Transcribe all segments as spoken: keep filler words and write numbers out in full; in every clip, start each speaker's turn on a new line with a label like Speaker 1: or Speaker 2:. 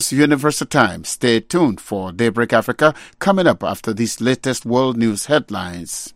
Speaker 1: Universal Time. Stay tuned for Daybreak Africa coming up after these latest world news headlines.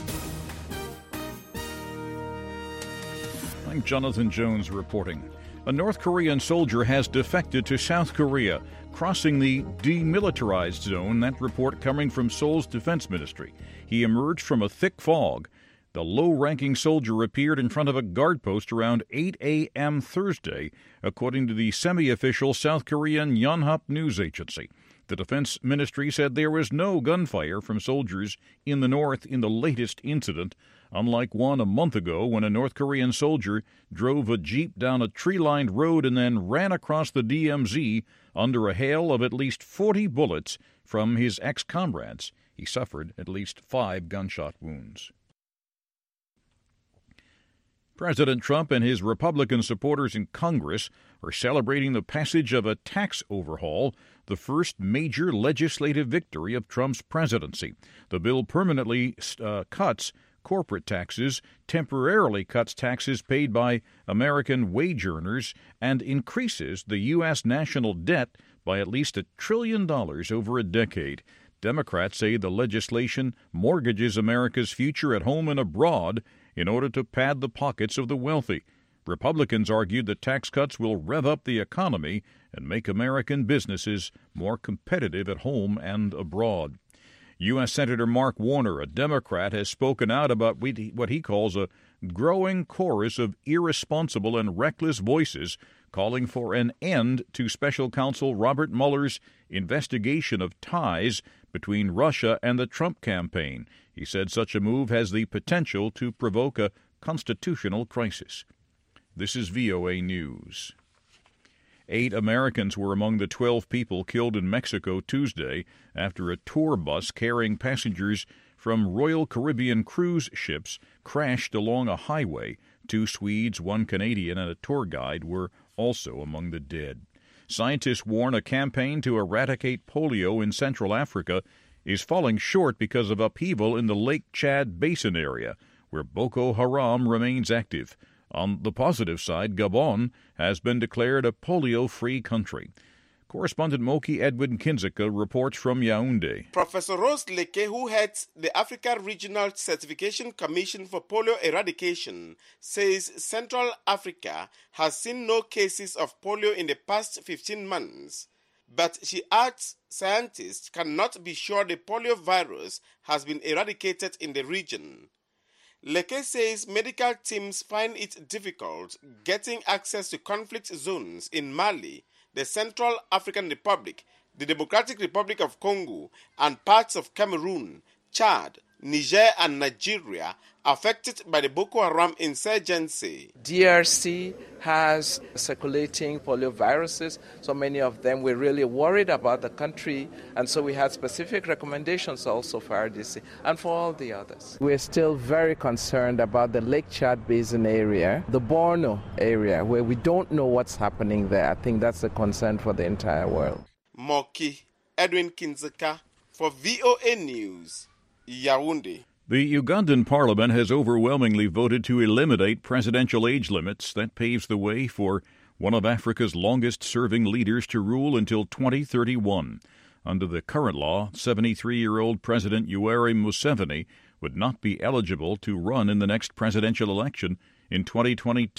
Speaker 2: I'm Jonathan Jones reporting. A North Korean soldier has defected to South Korea, crossing the demilitarized zone, that report coming from Seoul's defense ministry. He emerged from a thick fog. The low-ranking soldier appeared in front of a guard post around eight a.m. Thursday, according to the semi-official South Korean Yonhap news agency. The defense ministry said there was no gunfire from soldiers in the north in the latest incident, unlike one a month ago when a North Korean soldier drove a jeep down a tree-lined road and then ran across the D M Z under a hail of at least forty bullets from his ex-comrades. He suffered at least five gunshot wounds. President Trump and his Republican supporters in Congress are celebrating the passage of a tax overhaul, the first major legislative victory of Trump's presidency. The bill permanently uh, cuts corporate taxes, temporarily cuts taxes paid by American wage earners, and increases the U S national debt by at least a trillion dollars over a decade. Democrats say the legislation mortgages America's future at home and abroad in order to pad the pockets of the wealthy. Republicans argued that tax cuts will rev up the economy and make American businesses more competitive at home and abroad. U S. Senator Mark Warner, a Democrat, has spoken out about what he calls a growing chorus of irresponsible and reckless voices calling for an end to Special Counsel Robert Mueller's investigation of ties between Russia and the Trump campaign. He said such a move has the potential to provoke a constitutional crisis. This is V O A News. Eight Americans were among the twelve people killed in Mexico Tuesday after a tour bus carrying passengers from Royal Caribbean cruise ships crashed along a highway. Two Swedes, one Canadian, and a tour guide were also among the dead. Scientists warn a campaign to eradicate polio in Central Africa is falling short because of upheaval in the Lake Chad Basin area, where Boko Haram remains active. On the positive side, Gabon has been declared a polio-free country. Correspondent Moki Edwin Kinzeka reports from Yaoundé.
Speaker 3: Professor Rose Leke, who heads the Africa Regional Certification Commission for Polio Eradication, says Central Africa has seen no cases of polio in the past fifteen months. But she adds scientists cannot be sure the polio virus has been eradicated in the region. Leke says medical teams find it difficult getting access to conflict zones in Mali, the Central African Republic, the Democratic Republic of Congo, and parts of Cameroon, Chad, Niger, and Nigeria affected by the Boko Haram insurgency.
Speaker 4: D R C has circulating polio viruses, so many of them we're really worried about the country, and so we had specific recommendations also for R D C and for all the others. We're still very concerned about the Lake Chad Basin area, the Borno area, where we don't know what's happening there. I think that's a concern for the entire world.
Speaker 3: Moki Edwin Kinzeka for V O A News, Yaoundé.
Speaker 2: The Ugandan parliament has overwhelmingly voted to eliminate presidential age limits. That paves the way for one of Africa's longest-serving leaders to rule until twenty thirty-one. Under the current law, seventy-three-year-old President Yoweri Museveni would not be eligible to run in the next presidential election in twenty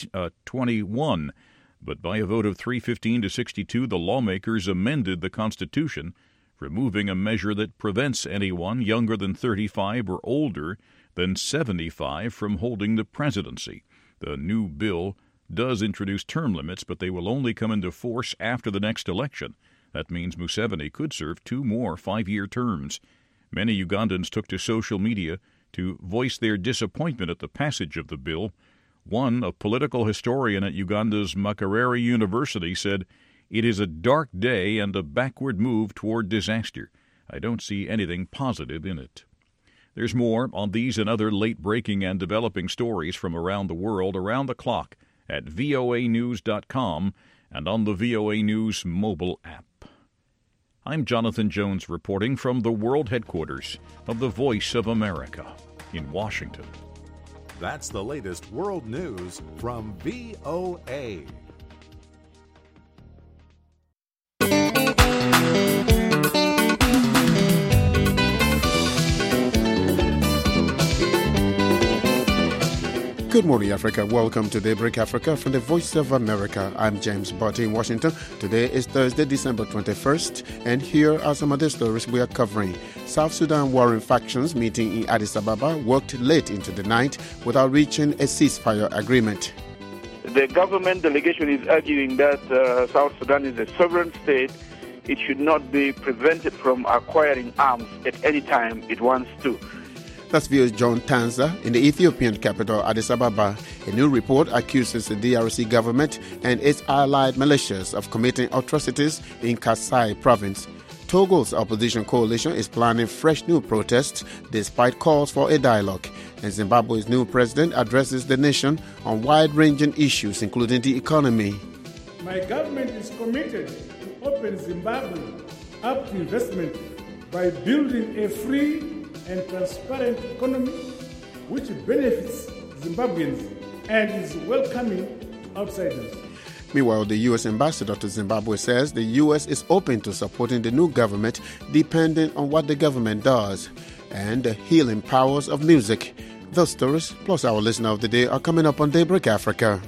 Speaker 2: twenty-one. But by a vote of three fifteen to sixty-two, the lawmakers amended the Constitution, removing a measure that prevents anyone younger than thirty-five or older than seventy-five from holding the presidency. The new bill does introduce term limits, but they will only come into force after the next election. That means Museveni could serve two more five-year terms. Many Ugandans took to social media to voice their disappointment at the passage of the bill. One, a political historian at Uganda's Makerere University, said, "It is a dark day and a backward move toward disaster. I don't see anything positive in it." There's more on these and other late-breaking and developing stories from around the world around the clock at V O A news dot com and on the V O A News mobile app. I'm Jonathan Jones reporting from the world headquarters of the Voice of America in Washington.
Speaker 5: That's the latest world news from V O A.
Speaker 1: Good morning, Africa. Welcome to Daybreak Africa from the Voice of America. I'm James Botti in Washington. Today is Thursday, December twenty-first, and here are some of the stories we are covering. South Sudan warring factions meeting in Addis Ababa worked late into the night without reaching a ceasefire agreement.
Speaker 6: The government delegation is arguing that uh, South Sudan is a sovereign state. It should not be prevented from acquiring arms at any time it wants to.
Speaker 1: That's views John Tanza in the Ethiopian capital, Addis Ababa. A new report accuses the D R C government and its allied militias of committing atrocities in Kasai province. Togo's opposition coalition is planning fresh new protests despite calls for a dialogue. And Zimbabwe's new president addresses the nation on wide-ranging issues, including the economy.
Speaker 7: My government is committed to open Zimbabwe up to investment by building a free and transparent economy which benefits Zimbabweans and is welcoming to outsiders.
Speaker 1: Meanwhile, the U S ambassador to Zimbabwe says the U S is open to supporting the new government depending on what the government does and the healing powers of music. Those stories, plus our listener of the day, are coming up on Daybreak Africa.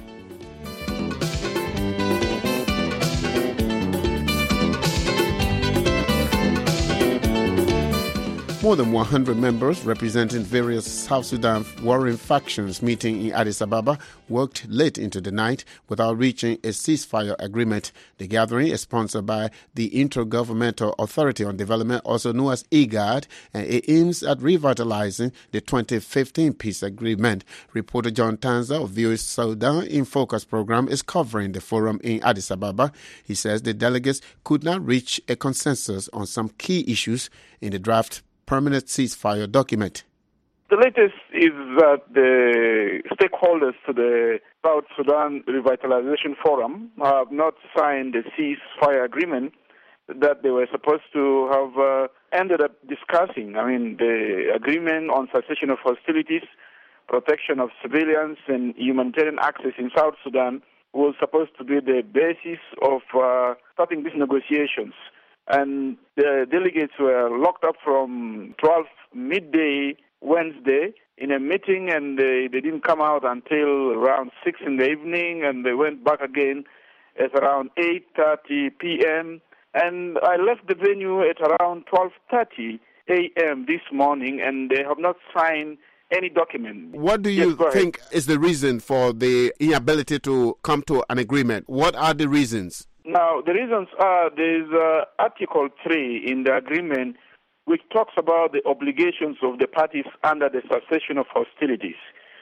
Speaker 1: More than one hundred members representing various South Sudan warring factions meeting in Addis Ababa worked late into the night without reaching a ceasefire agreement. The gathering is sponsored by the Intergovernmental Authority on Development, also known as IGAD, and it aims at revitalizing the twenty fifteen peace agreement. Reporter John Tanza of V O A Sudan in Focus program is covering the forum in Addis Ababa. He says the delegates could not reach a consensus on some key issues in the draft permanent ceasefire document.
Speaker 6: The latest is that the stakeholders to the South Sudan Revitalization Forum have not signed the ceasefire agreement that they were supposed to have uh, ended up discussing. I mean, the agreement on cessation of hostilities, protection of civilians, and humanitarian access in South Sudan was supposed to be the basis of uh, starting these negotiations. And the delegates were locked up from twelve midday Wednesday in a meeting, and they, they didn't come out until around six in the evening, and they went back again at around eight thirty p.m. And I left the venue at around twelve thirty a.m. this morning, and they have not signed any document.
Speaker 1: What do you
Speaker 6: yes,
Speaker 1: think is the reason for the inability to come to an agreement? What are the reasons?
Speaker 6: Now, the reasons are there's uh, Article three in the agreement which talks about the obligations of the parties under the cessation of hostilities.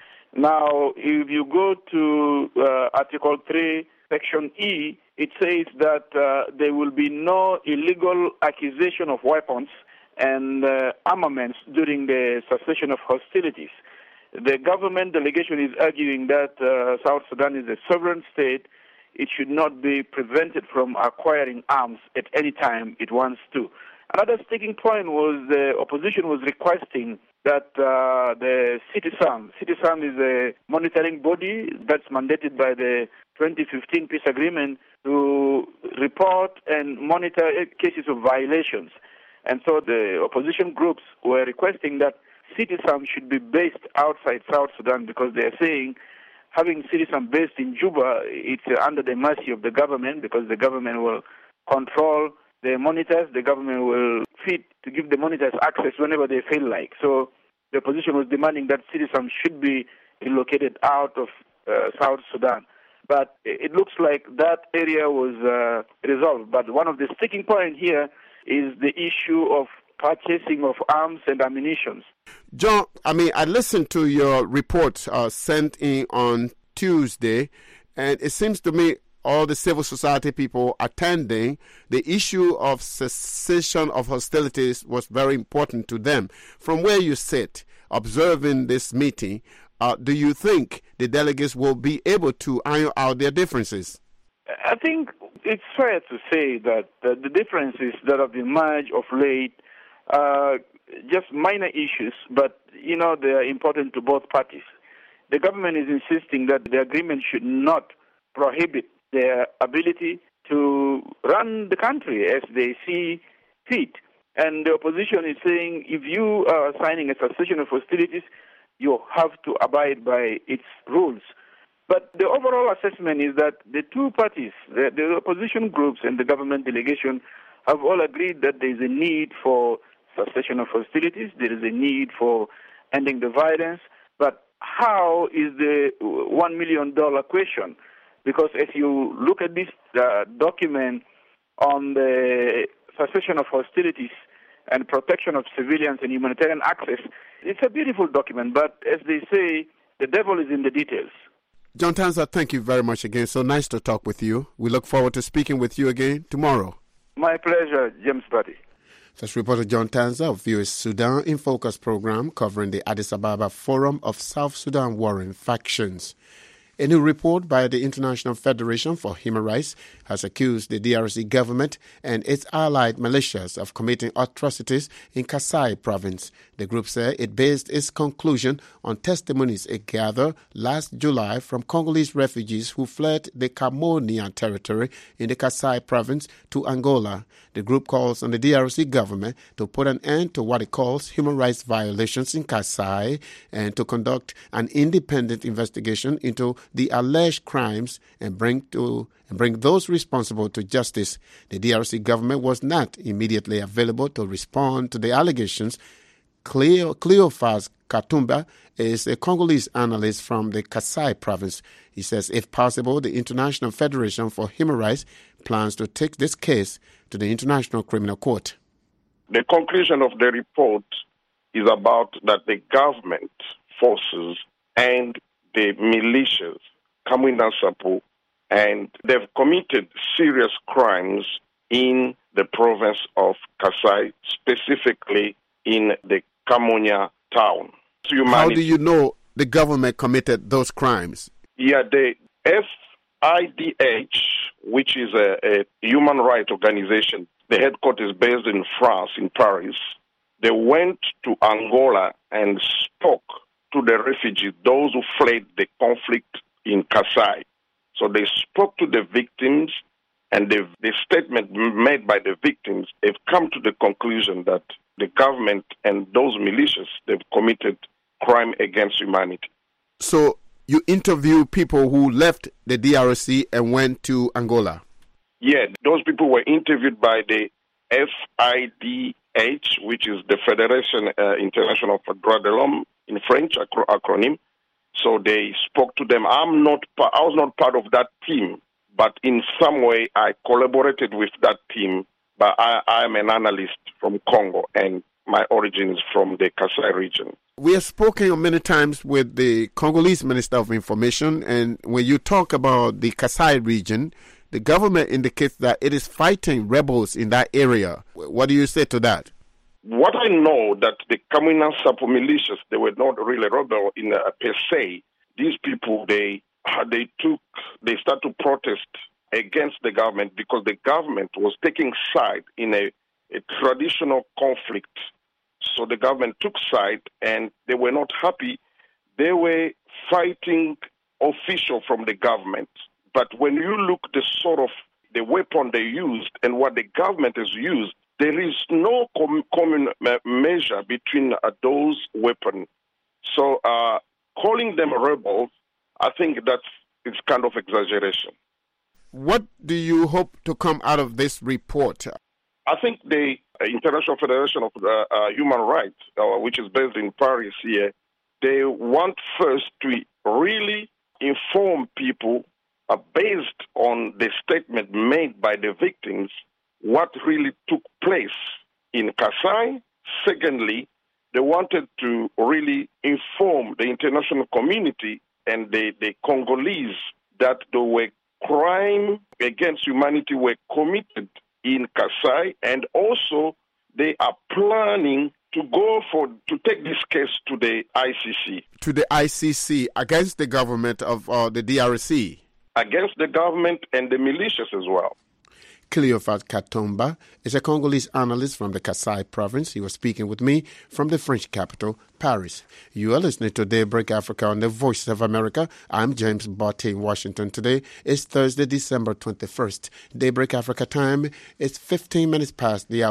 Speaker 6: Now, if you go to uh, Article three, Section E, it says that uh, there will be no illegal acquisition of weapons and uh, armaments during the cessation of hostilities. The government delegation is arguing that uh, South Sudan is a sovereign state. It should not be prevented from acquiring arms at any time it wants to. Another sticking point was the opposition was requesting that uh, the CITISAM, CITISAM is a monitoring body that's mandated by the twenty fifteen peace agreement to report and monitor cases of violations. And so the opposition groups were requesting that CITISAM should be based outside South Sudan because they are saying having CITISAM based in Juba, it's uh, under the mercy of the government because the government will control the monitors. The government will feed to give the monitors access whenever they feel like. So the opposition was demanding that CITISAM should be relocated out of uh, South Sudan. But it looks like that area was uh, resolved. But one of the sticking points here is the issue of purchasing of arms and ammunition.
Speaker 1: John, I mean, I listened to your report uh, sent in on Tuesday, and it seems to me all the civil society people attending, the issue of cessation of hostilities was very important to them. From where you sit, observing this meeting, uh, do you think the delegates will be able to iron out their differences?
Speaker 6: I think it's fair to say that uh, the differences that have emerged of late are just minor issues, but, you know, they are important to both parties. The government is insisting that the agreement should not prohibit their ability to run the country as they see fit. And the opposition is saying if you are signing a cessation of hostilities, you have to abide by its rules. But the overall assessment is that the two parties, the, the opposition groups and the government delegation, have all agreed that there is a need for cessation of hostilities, there is a need for ending the violence, but how is the one million dollars question? Because if you look at this uh, document on the cessation of hostilities and protection of civilians and humanitarian access, it's a beautiful document, but as they say, the devil is in the details.
Speaker 1: John Tanza, thank you very much again. So nice to talk with you. We look forward to speaking with you again tomorrow.
Speaker 6: My pleasure, James Buddy.
Speaker 1: That's reporter John Tanza of V O A's Sudan in Focus program covering the Addis Ababa Forum of South Sudan Warring Factions. A new report by the International Federation for Human Rights has accused the D R C government and its allied militias of committing atrocities in Kasai province. The group said it based its conclusion on testimonies it gathered last July from Congolese refugees who fled the Cameroonian territory in the Kasai province to Angola. The group calls on the D R C government to put an end to what it calls human rights violations in Kasai and to conduct an independent investigation into the alleged crimes and bring to and bring those responsible to justice. The D R C government was not immediately available to respond to the allegations. Cleo, Cleophas Katumba is a Congolese analyst from the Kasai province. He says, if possible, the International Federation for Human Rights plans to take this case to the International Criminal Court.
Speaker 8: The conclusion of the report is about that the government forces and the militias, Kamwina Nsapu, and they've committed serious crimes in the province of Kasai, specifically in the Kamonya town. Humanity.
Speaker 1: How do you know the government committed those crimes?
Speaker 8: Yeah, the F I D H, which is a, a human rights organization, the headquarters is based in France, in Paris. They went to Angola and spoke to the refugees, those who fled the conflict in Kasai. So they spoke to the victims, and the, the statement made by the victims, they've come to the conclusion that the government and those militias, they've committed crime against humanity.
Speaker 1: So you interview people who left the D R C and went to Angola?
Speaker 8: Yeah, those people were interviewed by the F I D H, which is the Federation uh, International for Droits de l'Homme in French acro- acronym. So they spoke to them. I'm not. I was not part of that team, but in some way I collaborated with that team. But I, I'm an analyst from Congo, and my origin is from the Kasai region.
Speaker 1: We have spoken many times with the Congolese Minister of Information, and when you talk about the Kasai region, the government indicates that it is fighting rebels in that area. What do you say to that?
Speaker 8: What I know that the Kamwina Nsapu militias, they were not really rebel in uh, per se. These people, they uh, they took, they started to protest against the government because the government was taking side in a, a traditional conflict. So the government took side and they were not happy. They were fighting official from the government. But when you look the sort of the weapon they used and what the government has used, there is no com- common uh, measure between uh, those weapons. So uh, calling them rebels, I think that's it's kind of exaggeration.
Speaker 1: What do you hope to come out of this report?
Speaker 8: I think the International Federation of uh, uh, Human Rights, uh, which is based in Paris here, they want first to really inform people uh, based on the statement made by the victims what really took place in Kasai. Secondly, they wanted to really inform the international community and the, the Congolese that there were crime against humanity were committed in Kasai, and also they are planning to go for to take this case to the I C C.
Speaker 1: To the I C C against the government of uh, the D R C?
Speaker 8: Against the government and the militias as well.
Speaker 1: Cleophas Katumba is a Congolese analyst from the Kasai province. He was speaking with me from the French capital, Paris. You are listening to Daybreak Africa on the Voice of America. I'm James Botte in Washington. Today is Thursday, December twenty-first. Daybreak Africa time is fifteen minutes past the hour.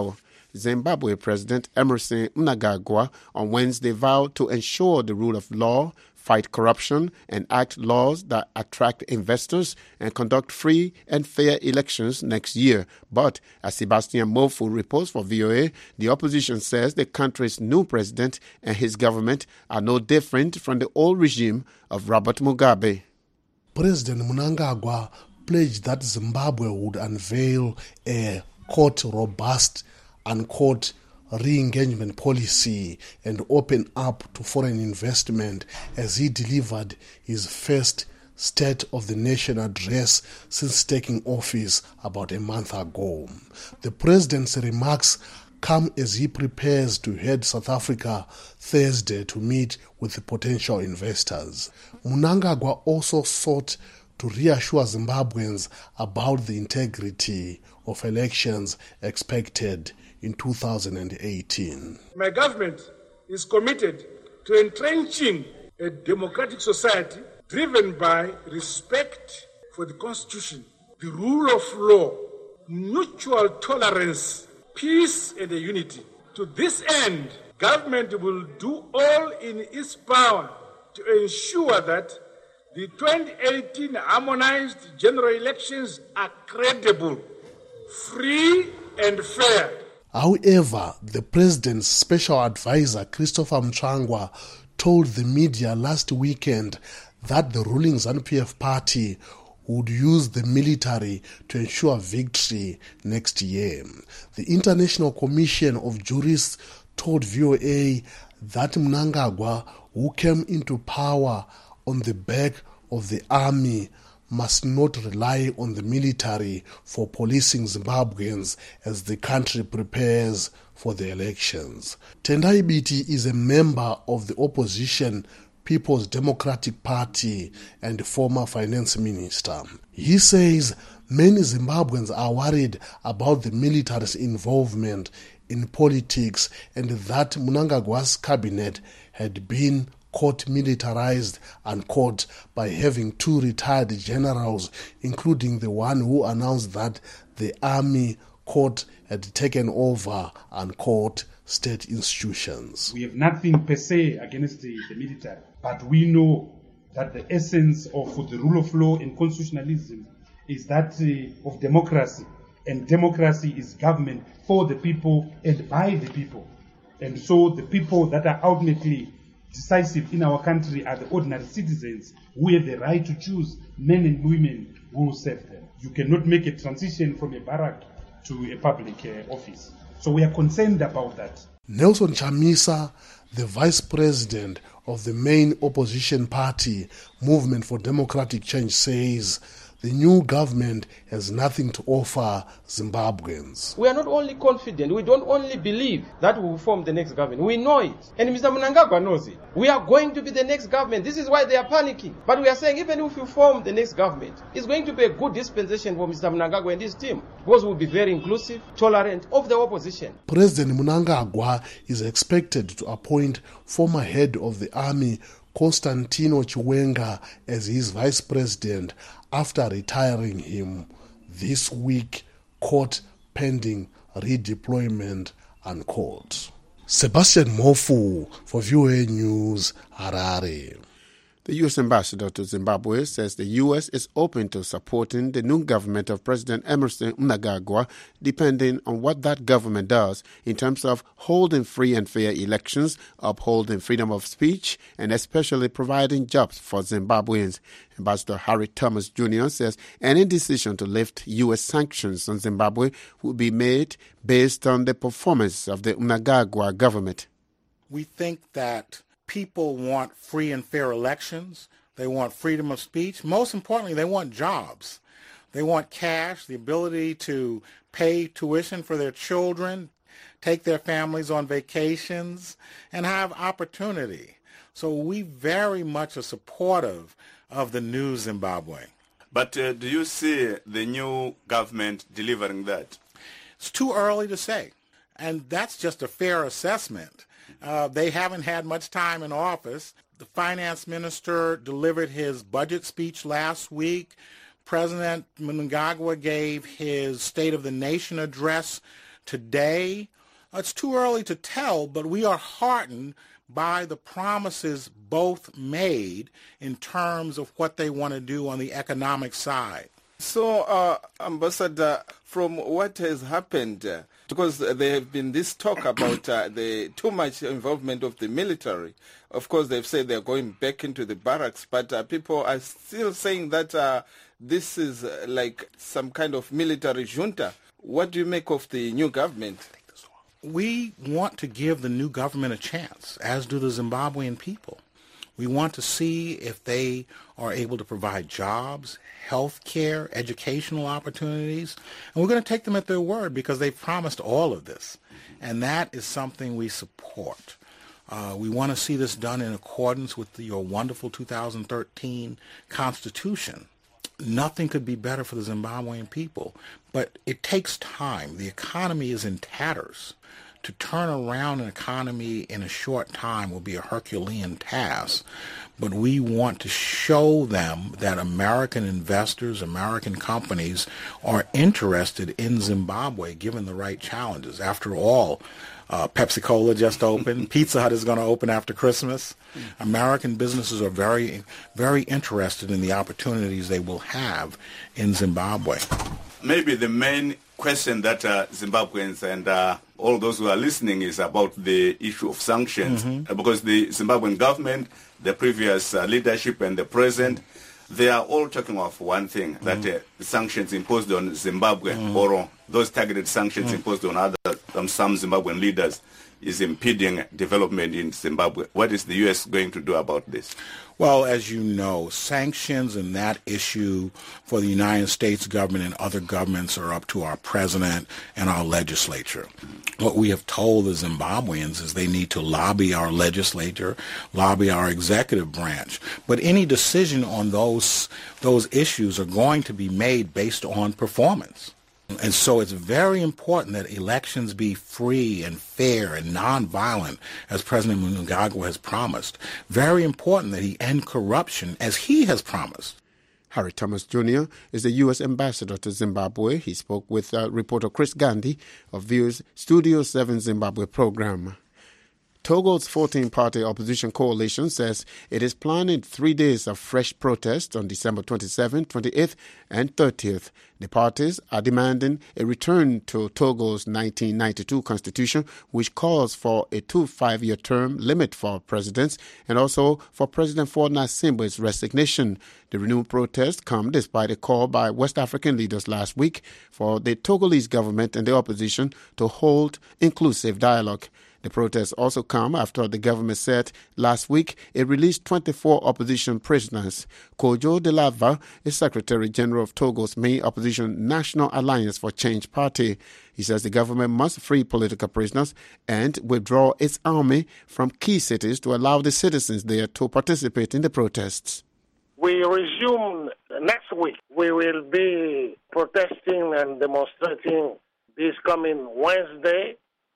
Speaker 1: Zimbabwe President Emmerson Mnangagwa on Wednesday vowed to ensure the rule of law, fight corruption, and act laws that attract investors and conduct free and fair elections next year. But, as Sebastian Mofu reports for V O A, the opposition says the country's new president and his government are no different from the old regime of Robert Mugabe.
Speaker 9: President Mnangagwa pledged that Zimbabwe would unveil a court-robust and court re-engagement policy and open up to foreign investment as he delivered his first State of the Nation address since taking office about a month ago. The president's remarks come as he prepares to head South Africa Thursday to meet with the potential investors. Mnangagwa also sought to reassure Zimbabweans about the integrity of elections expected in two thousand eighteen.
Speaker 7: My government is committed to entrenching a democratic society driven by respect for the Constitution, the rule of law, mutual tolerance, peace and unity. To this end, government will do all in its power to ensure that the twenty eighteen harmonized general elections are credible, free and fair.
Speaker 9: However, the president's special advisor, Christopher Mchangwa, told the media last weekend that the ruling ZANU P F party would use the military to ensure victory next year. The International Commission of Jurists told V O A that Mnangagwa, who came into power on the back of the army, must not rely on the military for policing Zimbabweans as the country prepares for the elections. Tendai Biti is a member of the opposition People's Democratic Party and former finance minister. He says many Zimbabweans are worried about the military's involvement in politics and that Mnangagwa's cabinet had been caught militarized and caught by having two retired generals, including the one who announced that the army court had taken over and caught state institutions.
Speaker 10: We have nothing per se against the, the military, but we know that the essence of the rule of law and constitutionalism is that uh, of democracy, and democracy is government for the people and by the people. And so the people that are ultimately decisive in our country are the ordinary citizens who have the right to choose men and women who will serve them. You cannot make a transition from a barrack to a public uh, office. So we are concerned about that.
Speaker 9: Nelson Chamisa, the vice president of the main opposition party, Movement for Democratic Change, says the new government has nothing to offer Zimbabweans.
Speaker 11: We are not only confident, we don't only believe that we will form the next government. We know it. And Mister Mnangagwa knows it. We are going to be the next government. This is why they are panicking. But we are saying even if we form the next government, it's going to be a good dispensation for Mister Mnangagwa and his team, because we will be very inclusive, tolerant of the opposition.
Speaker 9: President Mnangagwa is expected to appoint former head of the army Constantino Chiwenga as his vice president after retiring him this week, court pending redeployment and court. Sebastian Mofu for V O A News, Harare.
Speaker 1: The U S ambassador to Zimbabwe says the U S is open to supporting the new government of President Emmerson Mnangagwa, depending on what that government does in terms of holding free and fair elections, upholding freedom of speech, and especially providing jobs for Zimbabweans. Ambassador Harry Thomas Junior says any decision to lift U S sanctions on Zimbabwe will be made based on the performance of the Mnangagwa government.
Speaker 12: We think that people want free and fair elections. They want freedom of speech. Most importantly, they want jobs. They want cash, the ability to pay tuition for their children, take their families on vacations, and have opportunity. So we very much are supportive of the new Zimbabwe.
Speaker 13: But uh, do you see the new government delivering that?
Speaker 12: It's too early to say, and that's just a fair assessment. Uh, they haven't had much time in office. The finance minister delivered his budget speech last week. President Mnangagwa gave his State of the Nation address today. It's too early to tell, but we are heartened by the promises both made in terms of what they want to do on the economic side.
Speaker 14: So, uh, Ambassador, from what has happened, uh, because there have been this talk about uh, the too much involvement of the military. Of course, they've said they're going back into the barracks, but uh, people are still saying that uh, this is uh, like some kind of military junta. What do you make of the new government?
Speaker 12: We want to give the new government a chance, as do the Zimbabwean people. We want to see if they are able to provide jobs, health care, educational opportunities. And we're going to take them at their word because they've promised all of this. And that is something we support. Uh, we want to see this done in accordance with the, your wonderful two thousand thirteen Constitution. Nothing could be better for the Zimbabwean people. But it takes time. The economy is in tatters. To turn around an economy in a short time will be a Herculean task. But we want to show them that American investors, American companies are interested in Zimbabwe given the right challenges. After all, uh, Pepsi-Cola just opened. Pizza Hut is going to open after Christmas. American businesses are very, very interested in the opportunities they will have in Zimbabwe.
Speaker 13: Maybe the main question that uh, Zimbabweans and uh, all those who are listening is about the issue of sanctions, mm-hmm. uh, because the Zimbabwean government, the previous uh, leadership and the present, they are all talking of one thing, mm-hmm. that uh, the sanctions imposed on Zimbabwe, mm-hmm. or those targeted sanctions mm-hmm. imposed on other um, some Zimbabwean leaders, is impeding development in Zimbabwe. What is the U S going to do about this?
Speaker 12: Well, as you know, sanctions and that issue for the United States government and other governments are up to our president and our legislature. What we have told the Zimbabweans is they need to lobby our legislature, lobby our executive branch. But any decision on those those issues are going to be made based on performance. And so it's very important that elections be free and fair and nonviolent, as President Mnangagwa has promised. Very important that he end corruption, as he has promised.
Speaker 1: Harry Thomas Junior is the U S ambassador to Zimbabwe. He spoke with uh, reporter Chris Gandhi of V O's Studio seven Zimbabwe program. Togo's fourteen-party opposition coalition says it is planning three days of fresh protests on December twenty-seventh, twenty-eighth, and thirtieth. The parties are demanding a return to Togo's nineteen ninety-two constitution, which calls for a two five-year term limit for presidents and also for President Faure Gnassingbe's resignation. The renewed protests come despite a call by West African leaders last week for the Togolese government and the opposition to hold inclusive dialogue. The protests also come after the government said last week it released twenty-four opposition prisoners. Kojo Delava is Secretary General of Togo's main opposition National Alliance for Change party. He says the government must free political prisoners and withdraw its army from key cities to allow the citizens there to participate in the protests.
Speaker 15: We resume next week. We will be protesting and demonstrating this coming Wednesday,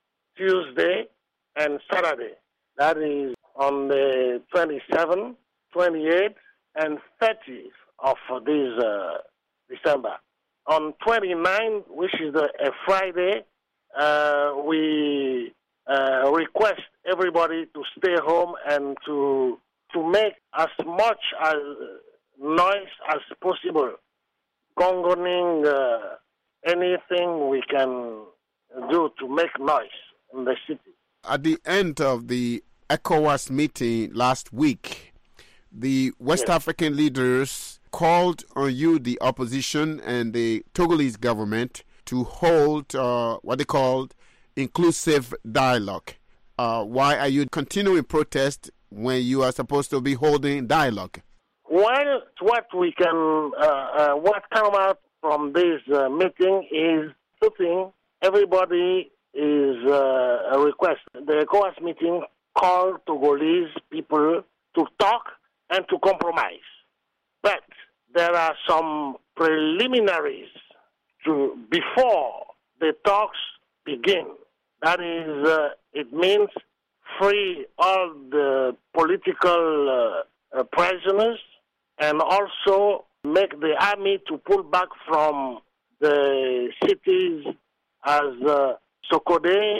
Speaker 15: Tuesday, and Saturday. That is on the twenty-seventh, twenty-eighth, and thirtieth of this uh, December. On twenty-ninth, which is a, a Friday, uh, we uh, request everybody to stay home and to to make as much as noise as possible, gongoning uh, anything we can do to make noise in the city.
Speaker 1: At the end of the ECOWAS meeting last week, the West yes. African leaders called on you, the opposition, and the Togolese government to hold uh, what they called inclusive dialogue. Uh, why are you continuing protest when you are supposed to be holding dialogue?
Speaker 15: Well, what we can, uh, uh, what come out from this uh, meeting is two things. Everybody is uh, a request. The ECOWAS meeting called Togolese people to talk and to compromise. But there are some preliminaries to before the talks begin. That is, uh, it means free all the political uh, uh, prisoners and also make the army to pull back from the cities as uh, Sokode,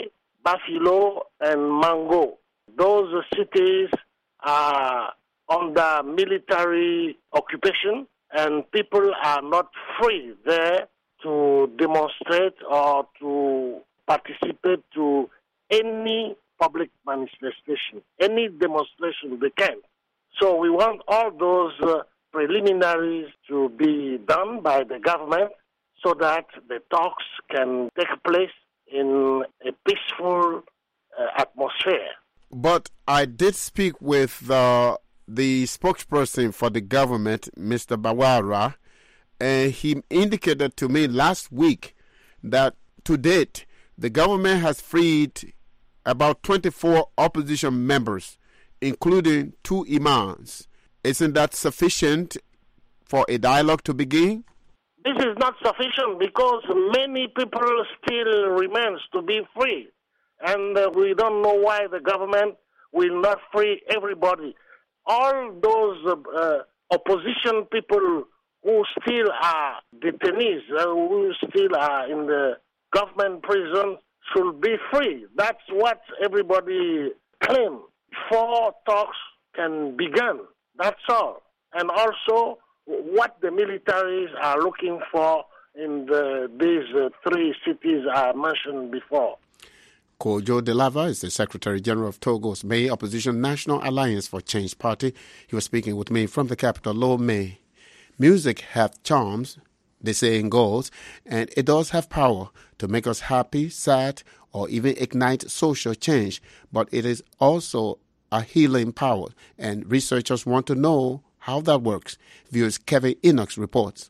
Speaker 15: Buffalo, and Mango. Those cities are under military occupation, and people are not free there to demonstrate or to participate to any public manifestation, any demonstration they can. So we want all those uh, preliminaries to be done by the government so that the talks can take place in a peaceful uh, atmosphere.
Speaker 1: But I did speak with uh, the spokesperson for the government, Mister Bawara, and he indicated to me last week that to date, the government has freed about twenty-four opposition members, including two imams. Isn't that sufficient for a dialogue to begin?
Speaker 15: This is not sufficient because many people still remains to be free. And uh, we don't know why the government will not free everybody. All those uh, uh, opposition people who still are detainees, uh, who still are in the government prison, should be free. That's what everybody claims. Before talks can begin. That's all. And also, what the militaries are looking for in the, these uh, three cities I mentioned before.
Speaker 1: Kojo Delava is the Secretary General of Togo's May Opposition National Alliance for Change Party. He was speaking with me from the capital, Lomé. Music hath charms, the saying goes, and it does have power to make us happy, sad, or even ignite social change. But it is also a healing power, and researchers want to know how that works. Viewers Kevin Enoch reports.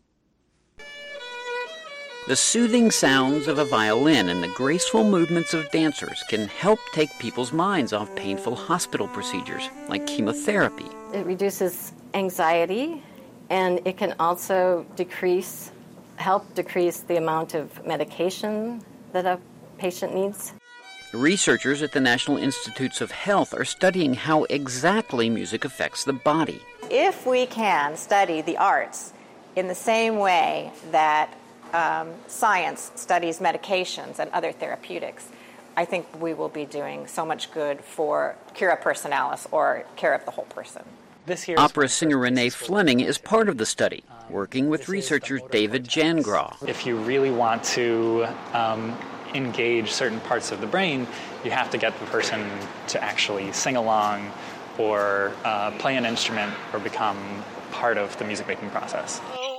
Speaker 16: The soothing sounds of a violin and the graceful movements of dancers can help take people's minds off painful hospital procedures like chemotherapy.
Speaker 17: It reduces anxiety, and it can also decrease, help decrease the amount of medication that a patient needs.
Speaker 16: Researchers at the National Institutes of Health are studying how exactly music affects the body.
Speaker 18: If we can study the arts in the same way that um, science studies medications and other therapeutics, I think we will be doing so much good for cura personalis, or care of the whole person.
Speaker 16: Opera singer Renee Fleming is part of the study, working with researcher David Jangraw.
Speaker 19: If you really want to um, engage certain parts of the brain, you have to get the person to actually sing along or uh, play an instrument or become part of the music-making process.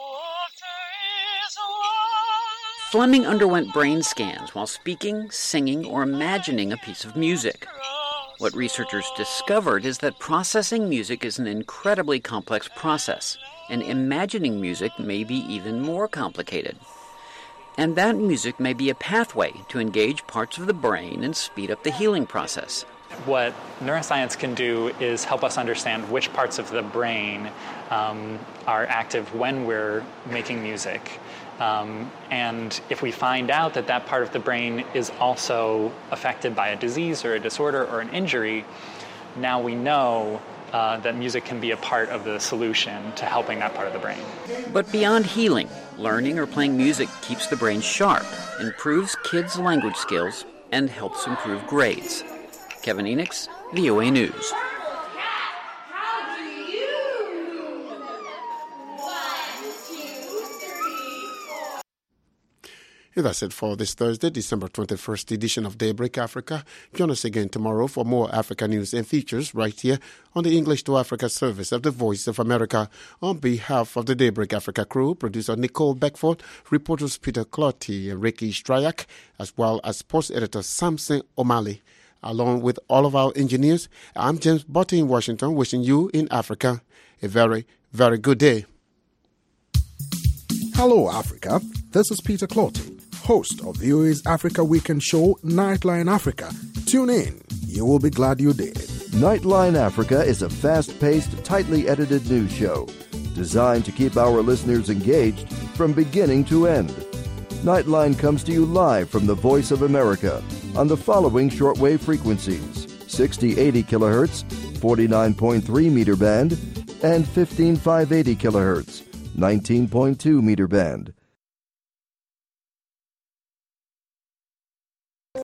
Speaker 16: Fleming underwent brain scans while speaking, singing, or imagining a piece of music. What researchers discovered is that processing music is an incredibly complex process, and imagining music may be even more complicated. And that music may be a pathway to engage parts of the brain and speed up the healing process.
Speaker 19: What neuroscience can do is help us understand which parts of the brain um, are active when we're making music. Um, and if we find out that that part of the brain is also affected by a disease or a disorder or an injury, now we know uh, that music can be a part of the solution to helping that part of the brain.
Speaker 16: But beyond healing, learning or playing music keeps the brain sharp, improves kids' language skills, and helps improve grades. Kevin Enoch, V O A News.
Speaker 1: That's it for this Thursday, December twenty-first edition of Daybreak Africa. Join us again tomorrow for more Africa news and features right here on the English to Africa service of the Voice of America. On behalf of the Daybreak Africa crew, producer Nicole Beckford, reporters Peter Clotty and Ricky Stryak, as well as sports editor Samson O'Malley, along with all of our engineers, I'm James Botti in Washington, wishing you in Africa a very, very good day.
Speaker 20: Hello, Africa. This is Peter Clotty, host of V O A's Africa Weekend show, Nightline Africa. Tune in. You will be glad you did.
Speaker 21: Nightline Africa is a fast-paced, tightly edited news show designed to keep our listeners engaged from beginning to end. Nightline comes to you live from the Voice of America on the following shortwave frequencies: sixty eighty kilohertz, forty-nine point three meter band, and fifteen five eighty kilohertz, nineteen point two meter band.